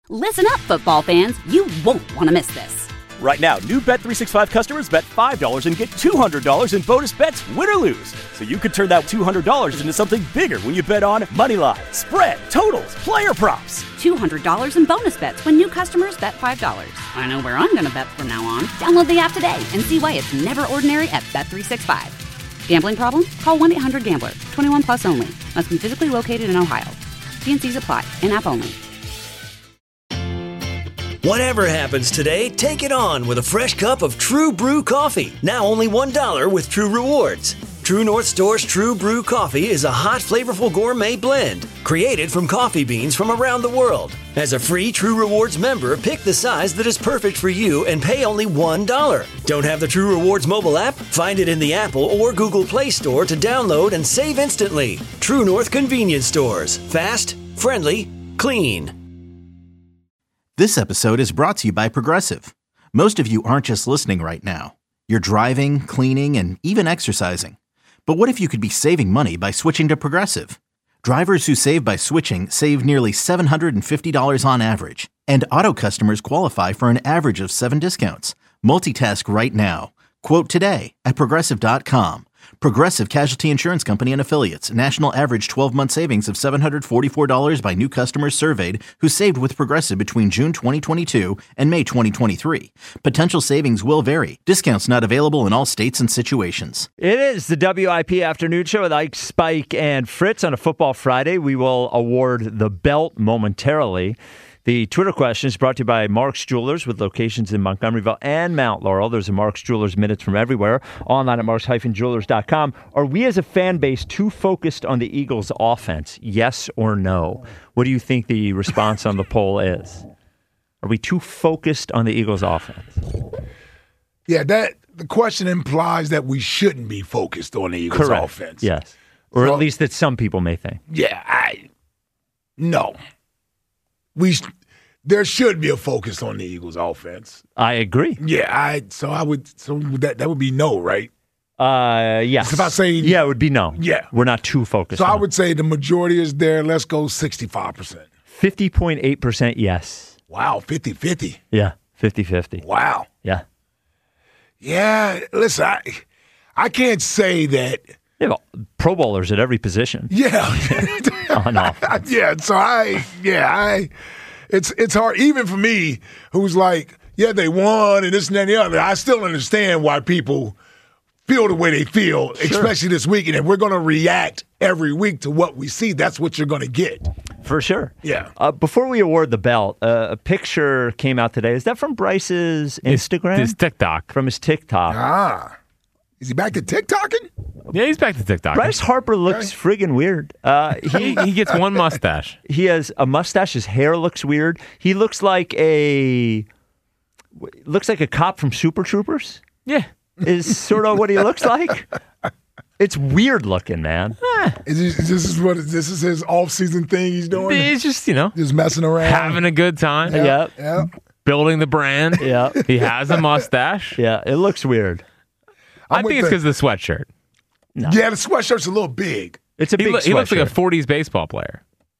Listen up, football fans. You won't want to miss this. Right now, new Bet365 customers bet $5 and get $200 in bonus bets, win or lose. So you could turn that $200 into something bigger when you bet on moneyline, spread, totals, player props. $200 in bonus bets when new customers bet $5. I know where I'm going to bet from now on. Download the app today and see why it's never ordinary at Bet365. Gambling problem? Call 1-800-GAMBLER. 21 plus only. Must be physically located in Ohio. T&Cs apply. In-app only. Whatever happens today, take it on with a fresh cup of True Brew coffee. Now only $1 with True Rewards. True North Store's True Brew coffee is a hot, flavorful gourmet blend created from coffee beans from around the world. As a free True Rewards member, pick the size that is perfect for you and pay only $1. Don't have the True Rewards mobile app? Find it in the Apple or Google Play Store to download and save instantly. True North Convenience Stores. Fast, friendly, clean. This episode is brought to you by Progressive. Most of you aren't just listening right now. You're driving, cleaning, and even exercising. But what if you could be saving money by switching to Progressive? Drivers who save by switching save nearly $750 on average. And auto customers qualify for an average of 7 discounts. Multitask right now. Quote today at Progressive.com. Progressive Casualty Insurance Company and Affiliates. National average 12-month savings of $744 by new customers surveyed who saved with Progressive between June 2022 and May 2023. Potential savings will vary. Discounts not available in all states and situations. It is the WIP Afternoon Show with Ike, Spike, and Fritz on a Football Friday. We will award the belt momentarily. The Twitter question is brought to you by Mark's Jewelers with locations in Montgomeryville and Mount Laurel. There's a Mark's Jewelers Minutes from everywhere. Online at marks-jewelers.com. Are we as a fan base too focused on the Eagles' offense? Yes or no? What do you think the response on the poll is? Are we too focused on the Eagles' offense? Yeah, the question implies that we shouldn't be focused on the Eagles' Correct. offense. Yes. Or at least that some people may think. Yeah, no. There should be a focus on the Eagles' offense. I agree. Yeah, that would be no, right? Yes. If I say it would be no. Yeah, we're not too focused. So I would say the majority is there. Let's go 65%. 50.8% yes. Wow, 50-50. Yeah, 50-50. Wow. Yeah. Yeah. Listen, I can't say that. Yeah, Pro Bowlers at every position. Yeah. On offense. Yeah. So it's hard even for me, who's like, yeah, they won and this and that and the other. I still understand why people feel the way they feel, especially this week. And if we're going to react every week to what we see, that's what you're going to get. For sure. Yeah. Before we award the belt, a picture came out today. Is that from Bryce's Instagram? His TikTok. From his TikTok. Ah. Is he back to TikToking? Yeah, he's back to TikTok. Bryce Harper looks friggin' weird. He gets one mustache. He has a mustache. His hair looks weird. He looks like a cop from Super Troopers. Yeah. Is sort of what he looks like. It's weird looking, man. This is his off-season thing he's doing? He's just, just messing around. Having a good time. Yep. Building the brand. Yeah. He has a mustache. Yeah, it looks weird. I think it's because of the sweatshirt. No. Yeah, the sweatshirt's a little big. It's a big sweatshirt. He looks like a 40s baseball player.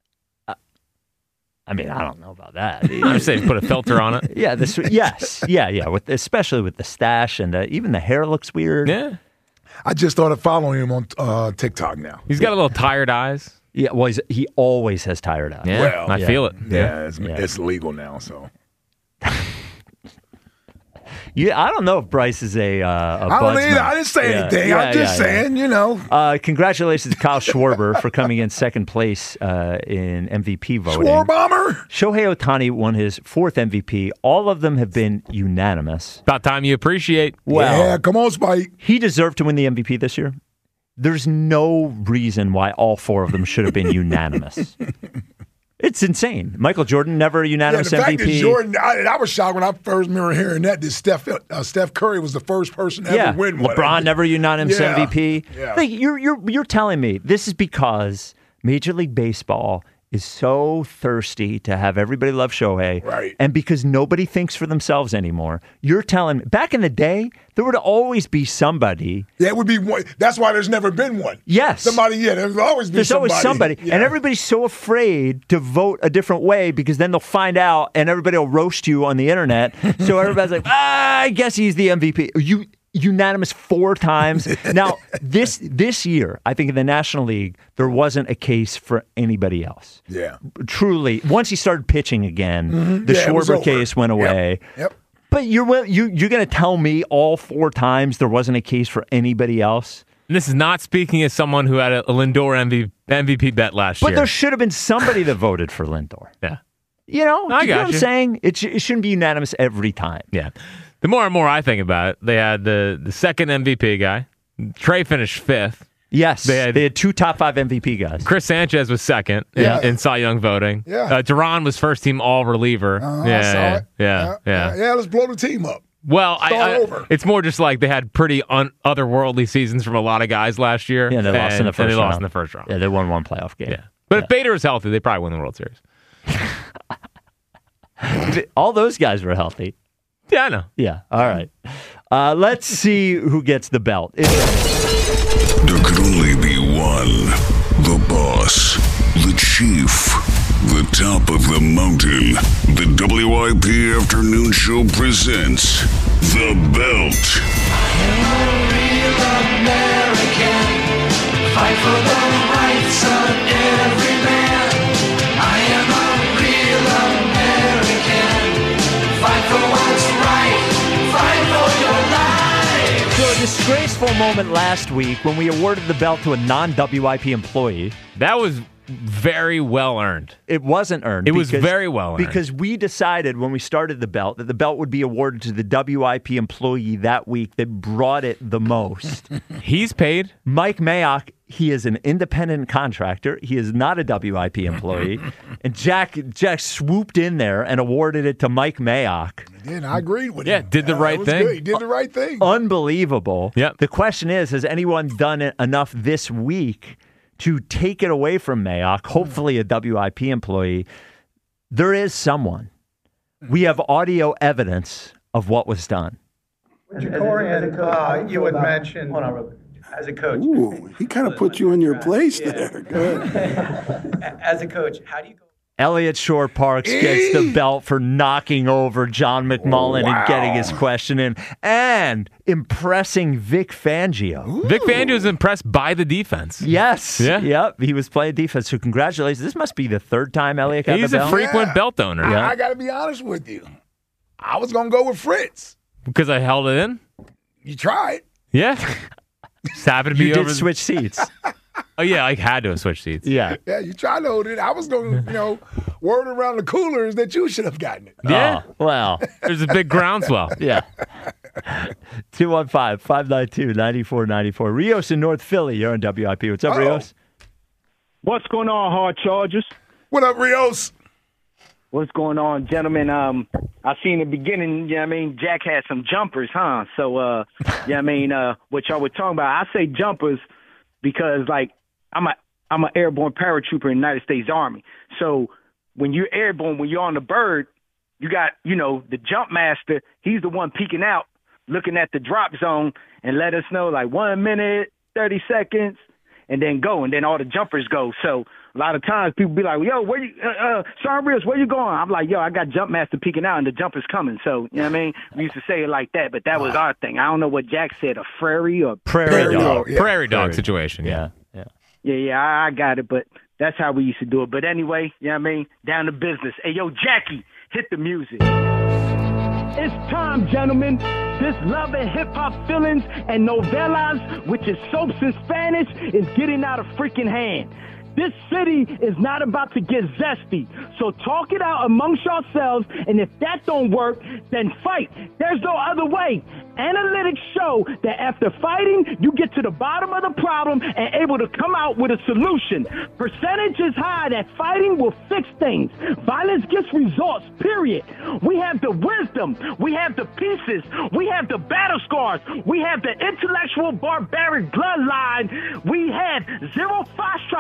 I mean, I don't know about that. I'm saying put a filter on it. Yeah, yes. Yeah. Especially with the stash and even the hair looks weird. Yeah. I just started following him on TikTok now. He's got a little tired eyes. Yeah, well, he always has tired eyes. Yeah, well, I feel it. Yeah, it's legal now, so. Yeah, I don't know if Bryce is a I don't either. I didn't say anything. I'm just saying, Congratulations to Kyle Schwarber for coming in second place in MVP voting. Schwarbomber! Shohei Ohtani won his 4th MVP. All of them have been unanimous. About time you appreciate. Well, yeah, come on, Spike. He deserved to win the MVP this year. There's no reason why all 4 of them should have been unanimous. It's insane. Michael Jordan never unanimous the MVP. Fact that Jordan, I was shocked when I first remember hearing that Steph Curry was the first person to ever win one. LeBron never unanimous MVP. Yeah. Like, you're telling me this is because Major League Baseball is so thirsty to have everybody love Shohei. Right. And because nobody thinks for themselves anymore, you're telling me, back in the day, there would always be somebody. Yeah, it would be one. That's why there's never been one. Yes. Somebody, there's always There's always somebody. Yeah. And everybody's so afraid to vote a different way because then they'll find out and everybody will roast you on the internet. So everybody's like, I guess he's the MVP. You unanimous 4 times. Now, this year, I think in the National League, there wasn't a case for anybody else. Yeah. Truly, once he started pitching again, the Schwarber case went away. Yep. But you're going to tell me all 4 times there wasn't a case for anybody else? And this is not speaking as someone who had a Lindor MVP bet last year. But there should have been somebody that voted for Lindor. Yeah. You know, I you know got what I'm you. saying? It shouldn't be unanimous every time. Yeah. The more and more I think about it, they had the second MVP guy. Trey finished 5th. Yes, They had 2 top 5 MVP guys. Chris Sanchez was second in Cy Young voting. Yeah. Duran was first team all reliever. I saw it. Yeah. Let's blow the team up. Well, Start over. It's more just like they had pretty otherworldly seasons from a lot of guys last year. Yeah, they lost in the first round. They lost in the first round. Yeah, they won 1 playoff game. Yeah. But if Bader was healthy, they probably win the World Series. All those guys were healthy. Yeah, I know. Yeah, all right. Let's see who gets the belt. There could only be one. The boss. The chief. The top of the mountain. The WIP Afternoon Show presents The Belt. Fight for the rights of every man. I am a real American. Fight for what's right. Fight for your life. So a disgraceful moment last week when we awarded the belt to a non-WIP employee. That was very well earned. It wasn't earned. It was very well earned. Because we decided when we started the belt that the belt would be awarded to the WIP employee that week that brought it the most. He's paid. Mike Mayock, he is an independent contractor. He is not a WIP employee. And Jack swooped in there and awarded it to Mike Mayock. And I agreed with him. Yeah, did the right It was thing. good. He did the right thing. Unbelievable. Yep. The question is, has anyone done it enough this week to take it away from Mayock, hopefully a WIP employee? There is someone. We have audio evidence of what was done. Corey, you had mentioned as a coach. Ooh, he kind of put you in your place there. Good. As a coach, how do you go? Elliott Shore Parks gets the belt for knocking over John McMullen and getting his question in and impressing Vic Fangio. Ooh. Vic Fangio was impressed by the defense. Yes. Yeah. Yep. He was playing defense. So congratulations. This must be the 3rd time Elliott got the belt. He's a frequent belt owner. I got to be honest with you. I was going to go with Fritz. Because I held it in? You tried. Yeah. Just happened to be You over did switch seats. Oh, yeah, I had to have switched seats. Yeah. Yeah, you tried to hold it. I was going to, word around the coolers that you should have gotten it. Yeah. Oh, well. There's a big groundswell. Yeah. 215-592-9494. Rios in North Philly. You're on WIP. What's up, Rios? What's going on, Hard Chargers? What up, Rios? What's going on, gentlemen? I seen the beginning, Jack had some jumpers, huh? So, what y'all were talking about, I say jumpers because, I'm an airborne paratrooper in the United States Army. So when you're airborne, when you're on the bird, you got, the jump master. He's the one peeking out, looking at the drop zone and let us know 1 minute, 30 seconds, and then go. And then all the jumpers go. So a lot of times people be like, yo, where you, Sergeant Rios, where you going? I'm like, yo, I got jump master peeking out and the jumper's coming. So, you know what I mean? We used to say it like that, but that was our thing. I don't know what Jack said, a prairie or Prairie dog. Yeah. Prairie dog situation. Yeah. Yeah, I got it, but that's how we used to do it. But anyway, you know what I mean? Down to business. Hey, yo, Jackie, hit the music. It's time, gentlemen. This love and hip-hop feelings and novelas, which is soaps in Spanish, is getting out of freaking hand. This city is not about to get zesty. So talk it out amongst yourselves, and if that don't work, then fight. There's no other way. Analytics show that after fighting, you get to the bottom of the problem and able to come out with a solution. Percentage is high that fighting will fix things. Violence gets results, period. We have the wisdom. We have the pieces. We have the battle scars. We have the intellectual barbaric bloodline. We had zero foxtrot for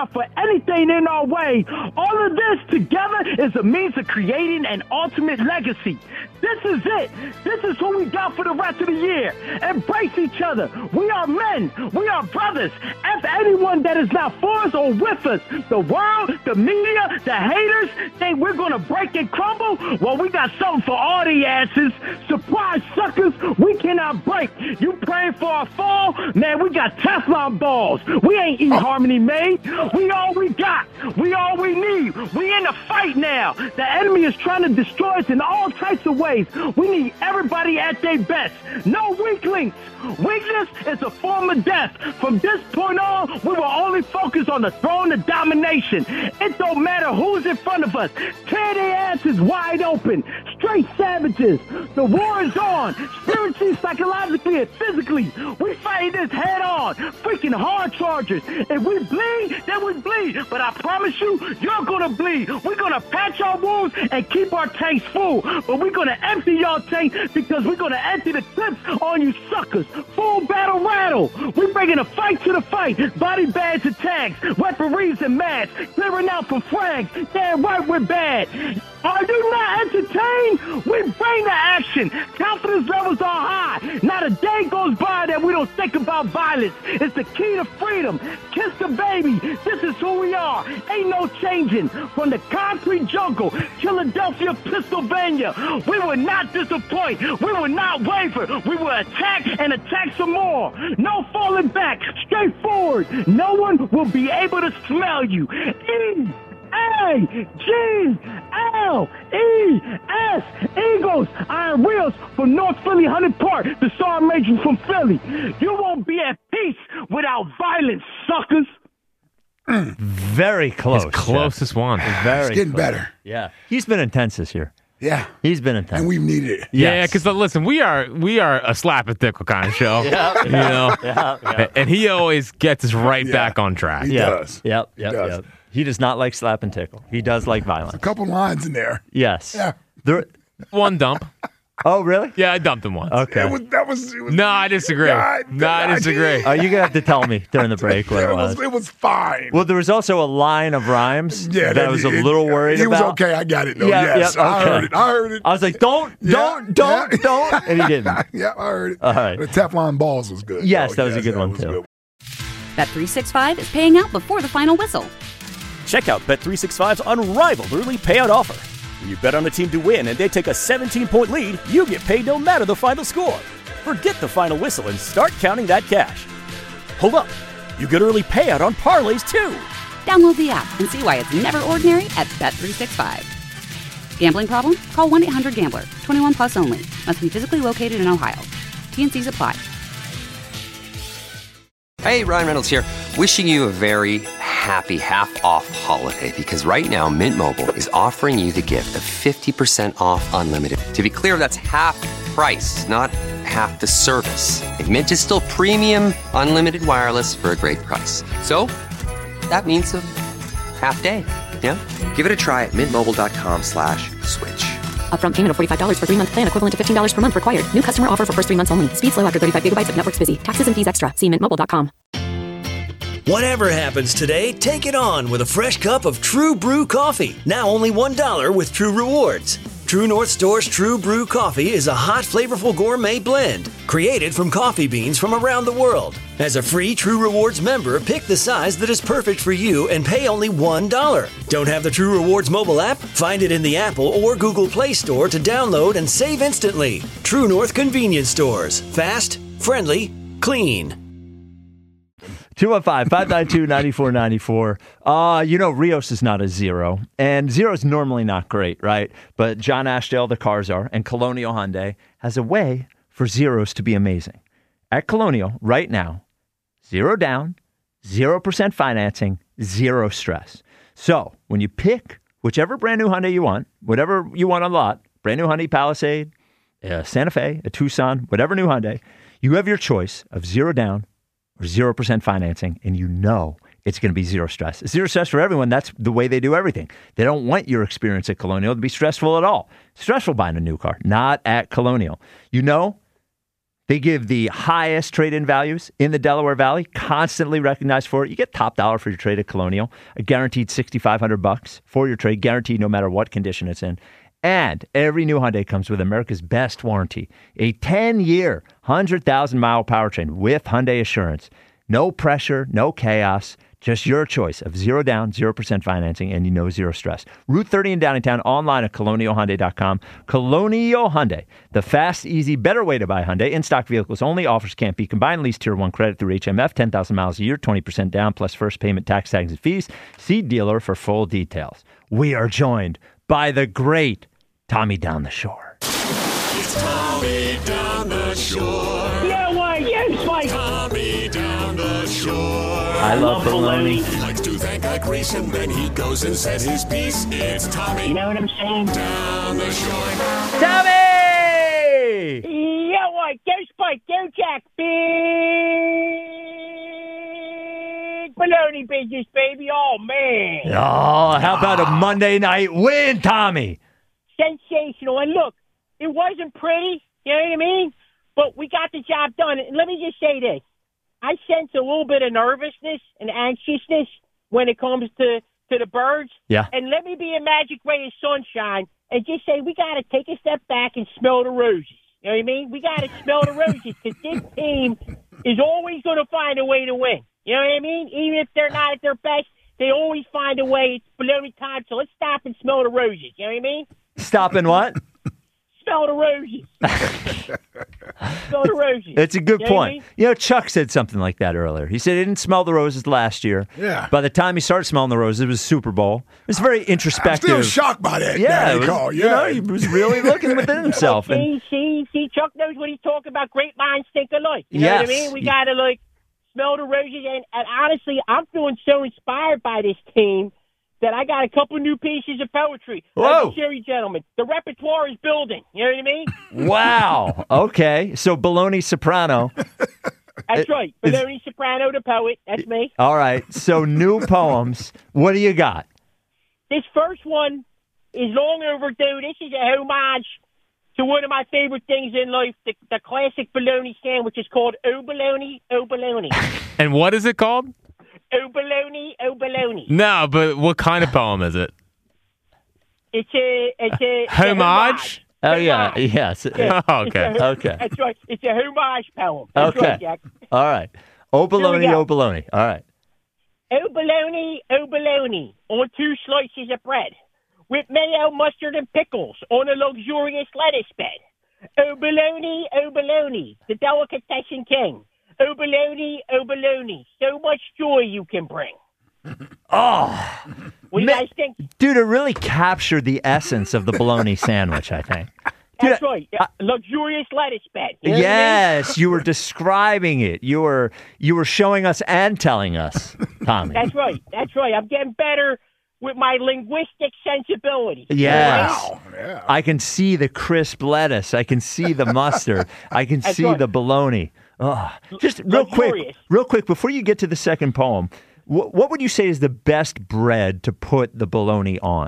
anything in our way. All of this together is a means of creating an ultimate legacy. This is it. This is who we got for the rest of the year. Embrace each other. We are men. We are brothers. F anyone that is not for us or with us. The world, the media, the haters think we're going to break and crumble. Well, we got something for all the asses. Surprise suckers, we cannot break. You praying for our fall? Man, we got Teflon balls. We ain't eat Harmony made. We all we got. We all we need. We in the fight now. The enemy is trying to destroy us in all types of ways. We need everybody at their best. No weaklings. Weakness is a form of death. From this point on, we will only focus on the throne of domination. It don't matter who's in front of us. Tear their asses wide open. Straight savages. The war is on. Spiritually, psychologically, and physically. We fight this head on. Freaking hard chargers. If we bleed, then we bleed. But I promise you, you're going to bleed. We're going to patch our wounds and keep our tanks full. But we're going to empty y'all tanks because we're going to empty the clips on you suckers. Full battle rattle. We're bringing a fight to the fight. Body bags and tags. Referees and masks. Clearing out from frags. Damn right we're bad. Are you not entertained? We bring the action. Confidence levels are high. Not a day goes by that we don't think about violence. It's the key to freedom. Kiss the baby. This is who we are. Ain't no changing. From the concrete jungle, Philadelphia, Pennsylvania, we will not disappoint. We will not waver. We will attack and attack some more. No falling back. Straight forward. No one will be able to smell you. A-G-L-E-S, Eagles, Iron Wheels from North Philly, 100 Park, the Sergeant Major from Philly. You won't be at peace without violence, suckers. Very close. His closest one. Very It's getting close. better. Yeah. He's been intense this year. Yeah. He's been intense. And we've needed it. Yeah, because listen, we are a slap and tickle kind of show. Yeah. You know? Yeah. And he always gets us right Yeah. back on track. He does. Yep. He does. He does not like slap and tickle. He does like violence. A couple lines in there. Yes. Yeah. One dump. Oh, really? Yeah, I dumped him once. Okay. It was No, I disagree. I disagree. You're going to have to tell me during the break what it was. It was fine. Well, there was also a line of rhymes that I was a little worried he about. was okay. I got it, though. Yeah, yes. yeah, I okay. heard it. I was like, don't. And he didn't. Yeah, I heard it. All right. The Teflon balls was good. Yes, though. that was a good that one, was too. good. Bet365 is paying out before the final whistle. Check out Bet365's unrivaled early payout offer. When you bet on a team to win and they take a 17-point lead, you get paid no matter the final score. Forget the final whistle and start counting that cash. Hold up. You get early payout on parlays, too. Download the app and see why it's never ordinary at Bet365. Gambling problem? Call 1-800-GAMBLER. 21 plus only. Must be physically located in Ohio. T&Cs apply. Hey, Ryan Reynolds here. Wishing you a very happy half-off holiday because right now Mint Mobile is offering you the gift of 50% off unlimited. To be clear, that's half price, not half the service. And Mint is still premium unlimited wireless for a great price. So that means a half day. Yeah? Give it a try at mintmobile.com/switch. Upfront payment of $45 for 3-month plan equivalent to $15 per month required. New customer offer for first 3 months only. Speed slow after 35 gigabytes if network's busy. Taxes and fees extra. See mintmobile.com. Whatever happens today, take it on with a fresh cup of True Brew coffee. Now only $1 with True Rewards. True North Store's True Brew coffee is a hot, flavorful gourmet blend created from coffee beans from around the world. As a free True Rewards member, pick the size that is perfect for you and pay only $1. Don't have the True Rewards mobile app? Find it in the Apple or Google Play Store to download and save instantly. True North Convenience Stores. Fast, friendly, clean. 215-592-9494. Rios is not a zero, and zero is normally not great, right? But John Ashdale, the cars are, and Colonial Hyundai has a way for zeros to be amazing. At Colonial, right now, 0 down, 0% financing, 0 stress. So when you pick whichever brand new Hyundai you want, whatever you want on the lot, brand new Hyundai Palisade, a Santa Fe, a Tucson, whatever new Hyundai, you have your choice of 0 down, or 0% financing, and you know it's going to be 0 stress. 0 stress for everyone. That's the way they do everything. They don't want your experience at Colonial to be stressful at all. Stressful buying a new car, not at Colonial. You know They give the highest trade-in values in the Delaware Valley, constantly recognized for it. You get top dollar for your trade at Colonial, a guaranteed $6,500 for your trade, guaranteed no matter what condition it's in. And every new Hyundai comes with America's best warranty, a 10-year, 100,000-mile powertrain with Hyundai Assurance. No pressure, no chaos, just your choice of 0 down, 0% financing, and zero stress. Route 30 in Downingtown, online at colonialhyundai.com. Colonial Hyundai, the fast, easy, better way to buy Hyundai. In-stock vehicles only. Offers can't be combined. Lease Tier 1 credit through HMF. 10,000 miles a year, 20% down, plus first payment, tax, tags, and fees. See dealer for full details. We are joined by the great Tommy Down the Shore. It's Tommy Down the Shore. Yeah, why? Yes, Mike. Tommy Down the Shore. I love baloney. He likes to thank a Grease and then he goes and says his piece. It's Tommy. You know what I'm saying? Down the Shore. Tommy! Yeah, why? Go Spike, go Jack. Big baloney business, baby. Oh, man. Oh, how about a Monday night win, Tommy? Sensational. And look, it wasn't pretty, you know what I mean? But we got the job done. And let me just say this. I sense a little bit of nervousness and anxiousness when it comes to the Birds. Yeah. And let me be a magic ray of sunshine and just say we got to take a step back and smell the roses. You know what I mean? We got to smell the roses because this team is always going to find a way to win. You know what I mean? Even if they're not at their best, they always find a way. It's baloney time, so let's stop and smell the roses. You know what I mean? Stop and what? Smell the roses. Smell the roses. It's a good You know what I point. mean? You know, Chuck said something like that earlier. He said he didn't smell the roses last year. Yeah. By the time he started smelling the roses, it was Super Bowl. It was very introspective. I'm still shocked by that. Yeah, that it was, call. you know, he was really looking within himself. And See, Chuck knows what he's talking about. Great minds think alike. You know what I Yes. mean? We got to, smell the roses. And honestly, I'm feeling so inspired by this team that I got a couple new pieces of poetry. Whoa. Sherry, gentlemen, the repertoire is building. You know what I mean? wow. Okay. So Baloney Soprano. That's right. Baloney Soprano, the poet. That's me. All right. So new poems. What do you got? This first one is long overdue. This is a homage to one of my favorite things in life, the classic bologna sandwich. Is called O Bologna, O Bologna. And what is it called? O Bologna, O Bologna. No, but what kind of poem is it? It's a Homage? Oh, yeah. Yes. Yeah. Oh, okay. It's a- Okay. That's right. It's a homage poem. That's Okay. right, Jack. All right. Oh, Here we baloney, go. oh, baloney. All right. O bologna, on 2 slices of bread, with mayo, mustard, and pickles on a luxurious lettuce bed. O bologna, the delicatessen king. O bologna, so much joy you can bring. Oh, What do you guys think? dude, it really captured the essence of the bologna sandwich, I think. Dude, That's right. Luxurious lettuce bed. You know what I mean? yes, you were describing it. You were showing us and telling us, Tommy. That's right. I'm getting better with my linguistic sensibility. Yes. Wow. I can see the crisp lettuce. I can see the mustard. I can That's see right. the bologna. Oh, just real quick, before you get to the second poem, what would you say is the best bread to put the bologna on?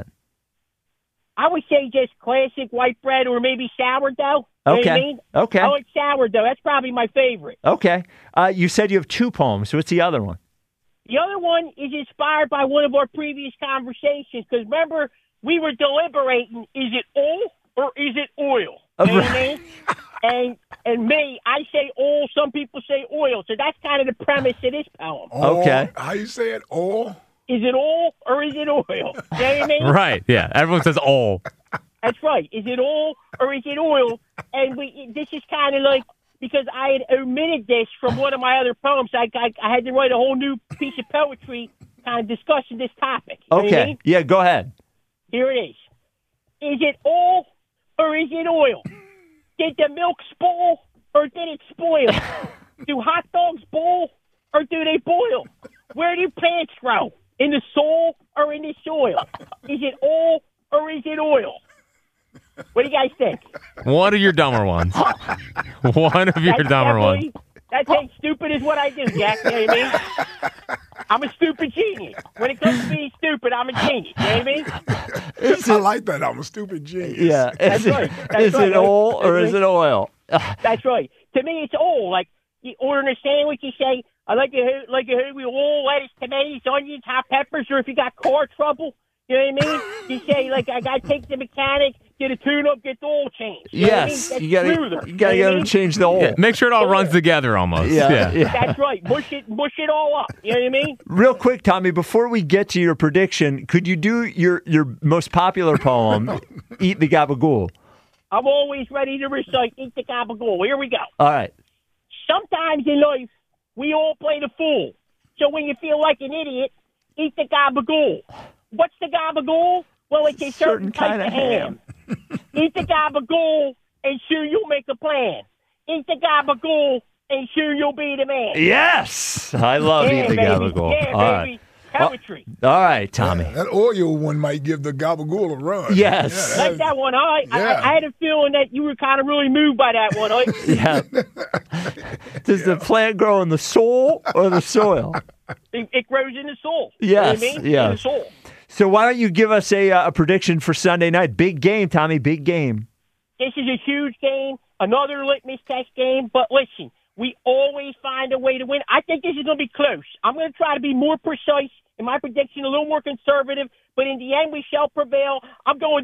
I would say just classic white bread or maybe sourdough. You know what Okay. I mean? Okay. I like sourdough. That's probably my favorite. Okay. You said you have 2 poems. What's the other one? The other one is inspired by one of our previous conversations because remember, we were deliberating, is it oil or is it oil? You know what I mean? And me, I say oil, some people say oil. So that's kind of the premise of this poem. Okay. How you say it? Oil? Is it oil or is it oil? You know what I mean? Right, yeah. Everyone says all. That's right. Is it oil or is it oil? And this is kind of like, because I had omitted this from one of my other poems, I had to write a whole new piece of poetry kind of discussing this topic. You know what I Okay. mean? Yeah, go ahead. Here it is. Is it oil or is it oil? Did the milk spoil or did it spoil? Do hot dogs boil or do they boil? Where do plants grow? In the soil or in the soil? Is it oil or is it oil? What do you guys think? One of your dumber ones. One of your dumber ones. That's as stupid as what I do, Jack. You know what I mean? I'm a stupid genius. When it comes to being stupid, I'm a genius. You know what I mean? I like that. I'm a stupid genius. Yeah. That's Is right. it, That's is right. it oil or is it oil? That's right. to me, it's all like you ordering a sandwich. You say, "I like it with all lettuce, tomatoes, onions, hot peppers," or if you got car trouble, you know what I mean? You say, like, "I got to take the mechanic, get a tune-up, get the oil changed." You know what I mean? That's you got to change the oil. Yeah, make sure it all runs together almost. Yeah. That's right. Mush it all up. You know what I mean? Real quick, Tommy, before we get to your prediction, could you do your most popular poem, Eat the Gabagool? I'm always ready to recite Eat the Gabagool. Here we go. All right. Sometimes in life, we all play the fool. So when you feel like an idiot, eat the gabagool. What's the gabagool? Well, it's a certain type of ham. Eat the gabagool, and soon you'll make a plan. Eat the gabagool, and soon you'll be the man. Yes! I love Eat the Gabagool. Yeah, all baby. Right. Poetry. All right, Tommy. Yeah, that oil one might give the gabagool a run. Yes. Yeah, Like that one. I had a feeling that you were kind of really moved by that one. Yeah. Does the plant grow in the soil or the soil? It grows in the soil. Yes. You know what I mean? Yeah. In the soil. So why don't you give us a prediction for Sunday night? Big game, Tommy. Big game. This is a huge game, another litmus test game. But listen, we always find a way to win. I think this is going to be close. I'm going to try to be more precise in my prediction, a little more conservative. But in the end, we shall prevail. I'm going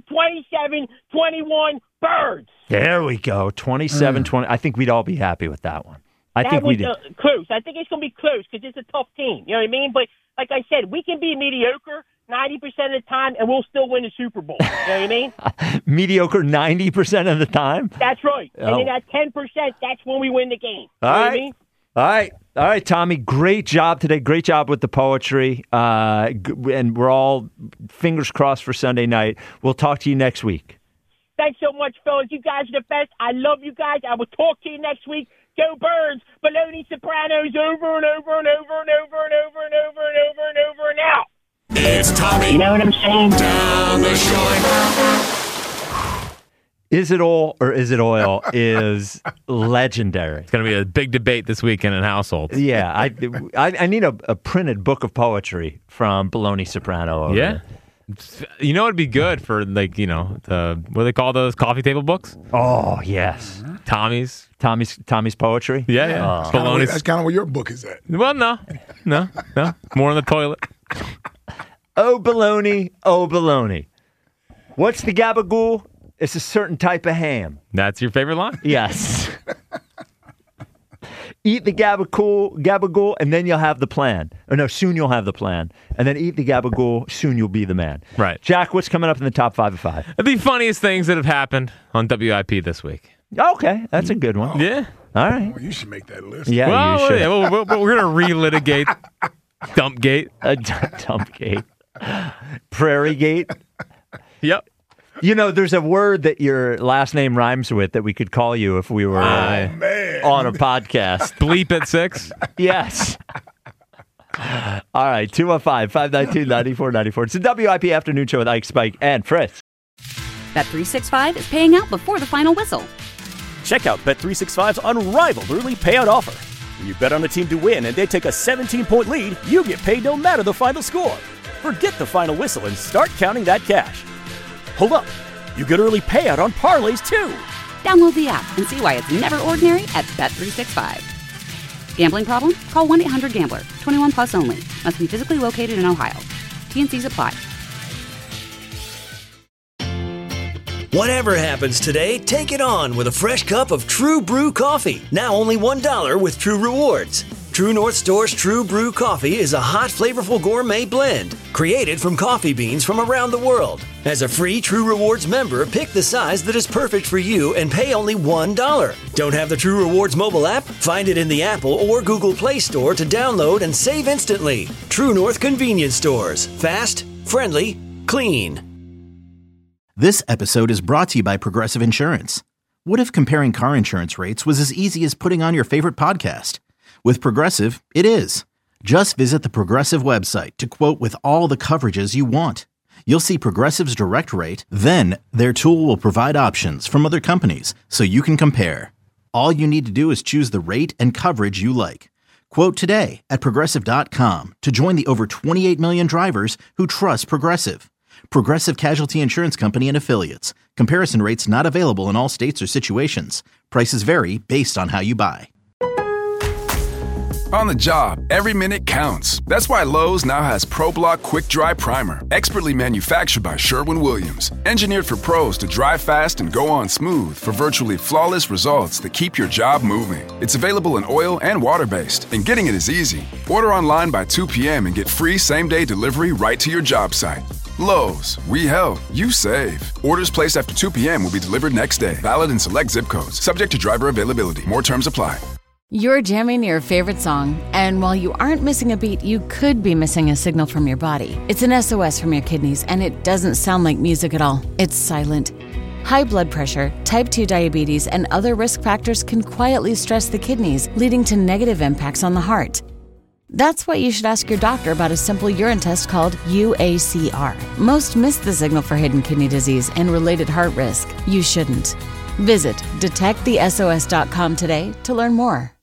27-21 Birds. There we go. 27-20. I think we'd all be happy with that one. I think we did. Close. I think it's going to be close because it's a tough team. You know what I mean? But like I said, we can be mediocre 90% of the time, and we'll still win the Super Bowl. You know what I mean? Mediocre 90% of the time? That's right. Oh. And then at 10%, that's when we win the game. All you know right. what I mean? All right, Tommy. Great job today. Great job with the poetry. And we're all fingers crossed for Sunday night. We'll talk to you next week. Thanks so much, fellas. You guys are the best. I love you guys. I will talk to you next week. Go Birds. Baloney Sopranos over and over and over and over and over and over and over and over and out. It's Tommy. You know what I'm saying? Down the shore. Is it oil or is it oil is legendary. It's going to be a big debate this weekend in households. Yeah, I need a printed book of poetry from Baloney Soprano. Over there. You know, it'd be good for, like, you know, what do they call those coffee table books? Oh, yes. Tommy's poetry? Yeah. Baloney's. That's kind of where your book is at. Well, no. More on the toilet. Oh, baloney. What's the gabagool? It's a certain type of ham. That's your favorite line? Yes. Eat the gabagool, and then you'll have the plan. Or no, soon you'll have the plan. And then eat the gabagool, soon you'll be the man. Right. Jack, what's coming up in the top 5 of 5? The funniest things that have happened on WIP this week. Okay, that's a good one. Yeah. All right. Well, you should make that list. Yeah, you should. Yeah, we're going to relitigate Dumpgate. Dumpgate. Prairie Gate. Yep. You know, there's a word that your last name rhymes with that we could call you if we were on a podcast. Bleep at 6? Yes. All right, 215-592-9494. It's the WIP Afternoon Show with Ike, Spike, and Fritz. Bet365 is paying out before the final whistle. Check out Bet365's unrivaled early payout offer. When you bet on a team to win and they take a 17-point lead, you get paid no matter the final score. Forget the final whistle and start counting that cash. Hold up. You get early payout on parlays, too. Download the app and see why it's never ordinary at Bet365. Gambling problem? Call 1-800-GAMBLER. 21 plus only. Must be physically located in Ohio. T&Cs apply. Whatever happens today, take it on with a fresh cup of True Brew coffee. Now only $1 with True Rewards. True North Store's True Brew coffee is a hot, flavorful gourmet blend created from coffee beans from around the world. As a free True Rewards member, pick the size that is perfect for you and pay only $1. Don't have the True Rewards mobile app? Find it in the Apple or Google Play Store to download and save instantly. True North Convenience Stores. Fast, friendly, clean. This episode is brought to you by Progressive Insurance. What if comparing car insurance rates was as easy as putting on your favorite podcast? With Progressive, it is. Just visit the Progressive website to quote with all the coverages you want. You'll see Progressive's direct rate, then their tool will provide options from other companies so you can compare. All you need to do is choose the rate and coverage you like. Quote today at Progressive.com to join the over 28 million drivers who trust Progressive. Progressive Casualty Insurance Company and Affiliates. Comparison rates not available in all states or situations. Prices vary based on how you buy. On the job, every minute counts. That's why Lowe's now has ProBlock Quick Dry Primer, expertly manufactured by Sherwin-Williams. Engineered for pros to dry fast and go on smooth for virtually flawless results that keep your job moving. It's available in oil and water-based, and getting it is easy. Order online by 2 p.m. and get free same-day delivery right to your job site. Lowe's, we help, you save. Orders placed after 2 p.m. will be delivered next day. Valid in select zip codes. Subject to driver availability. More terms apply. You're jamming your favorite song, and while you aren't missing a beat, you could be missing a signal from your body. It's an SOS from your kidneys, and it doesn't sound like music at all. It's silent. High blood pressure, type 2 diabetes, and other risk factors can quietly stress the kidneys, leading to negative impacts on the heart. That's why you should ask your doctor about a simple urine test called UACR. Most miss the signal for hidden kidney disease and related heart risk. You shouldn't. Visit detectthesos.com today to learn more.